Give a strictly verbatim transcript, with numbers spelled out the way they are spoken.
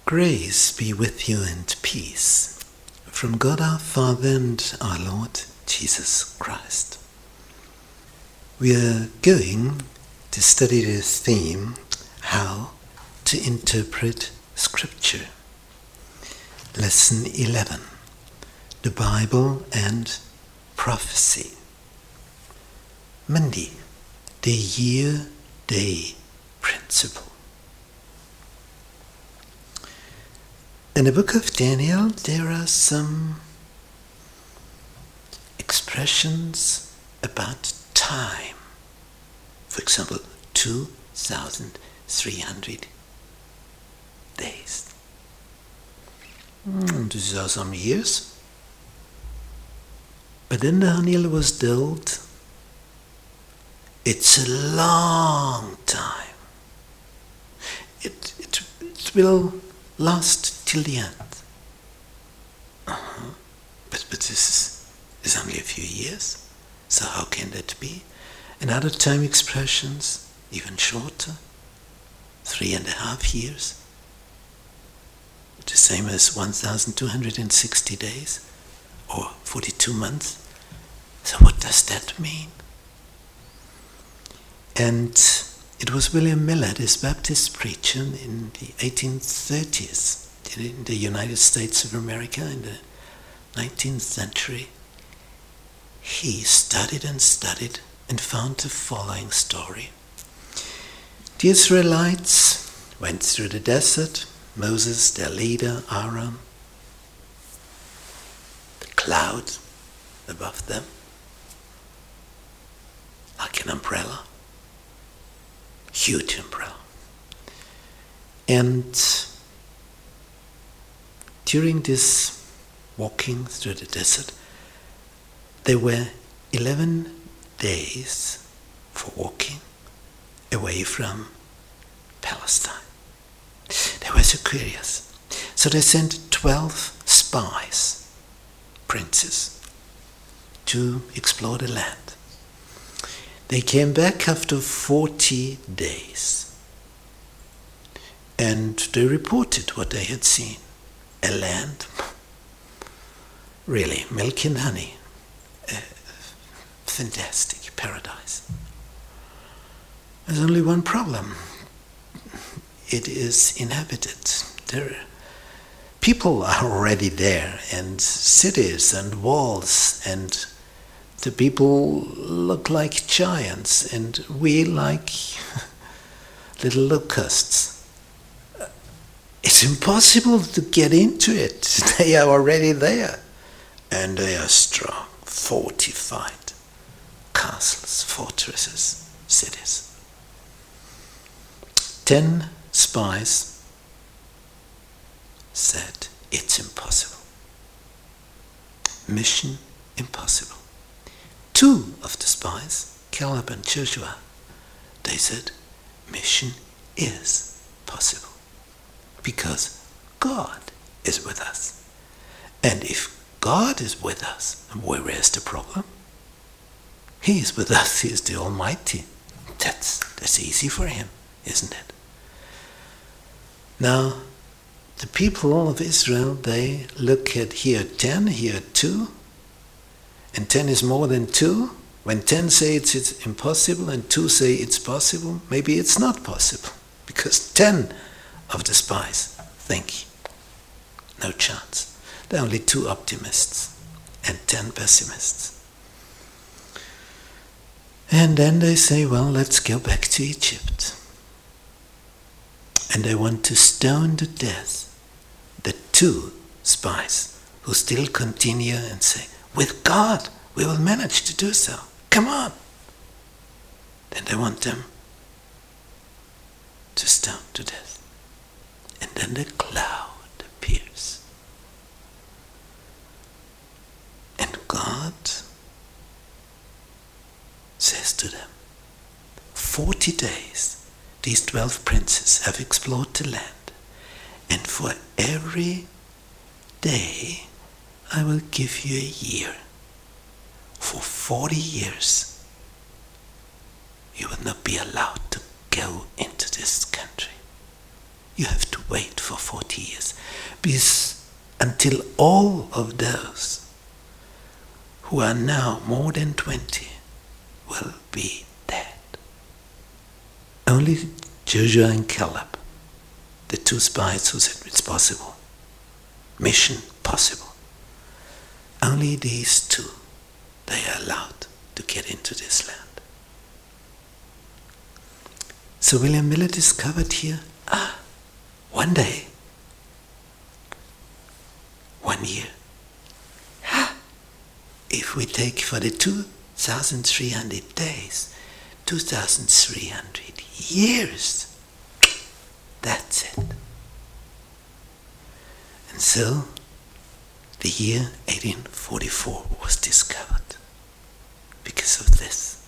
Grace be with you and peace from God our Father and our Lord Jesus Christ. We are going to study the theme, how to interpret Scripture. Lesson eleven, the Bible and prophecy. Monday, the year-day principle. In the book of Daniel, there are some expressions about time. For example, two thousand three hundred days. Mm, these are some years. But then Daniel was told, it's a long time. It, it, it will last till the end. Uh-huh. But, but this is, is only a few years. So how can that be? And other time expressions, even shorter, three and a half years. The same as one thousand two hundred sixty days, or forty-two months. So what does that mean? And it was William Miller, this Baptist preacher in the eighteen thirties, in the United States of America, in the nineteenth century. He studied and studied and found the following story. The Israelites went through the desert, Moses, their leader, Aaron, the cloud above them, like an umbrella. Huge umbrella. And during this walking through the desert, there were eleven days for walking away from Palestine. They were so curious. So they sent twelve spies, princes, to explore the land. They came back after forty days, and they reported what they had seen. A land, really, milk and honey, a fantastic paradise. There's only one problem. It is inhabited. There, people are already there, and cities and walls, and the people look like giants, and we like little locusts. It's impossible to get into it. They are already there. And they are strong, fortified castles, fortresses, cities. Ten spies said, it's impossible. Mission impossible. Two of the spies, Caleb and Joshua, they said, mission is possible. Because God is with us. And if God is with us, where is the problem? He is with us, He is the Almighty. That's, that's easy for Him, isn't it? Now, the people of Israel, they look at here ten, here two, and ten is more than two. When ten say it's, it's impossible and two say it's possible, maybe it's not possible. Because ten of the spies think no chance. There are only two optimists and ten pessimists. And then they say, well, let's go back to Egypt. And they want to stone to death the two spies who still continue and say, with God, we will manage to do so. Come on. Then they want them to stone to death. And then the cloud appears. And God says to them, forty days these twelve princes have explored the land, and for every day I will give you a year. For forty years you will not be allowed to go into this country. you have to wait for forty years. Because until all of those who are now more than twenty will be dead. Only Joshua and Caleb, the two spies who said it's possible, mission possible, only these two, they are allowed to get into this land. So William Miller discovered here, ah, one day, one year, ah, if we take for the two thousand three hundred days, two thousand three hundred years, that's it. And so, the year eighteen forty-four was discovered because of this.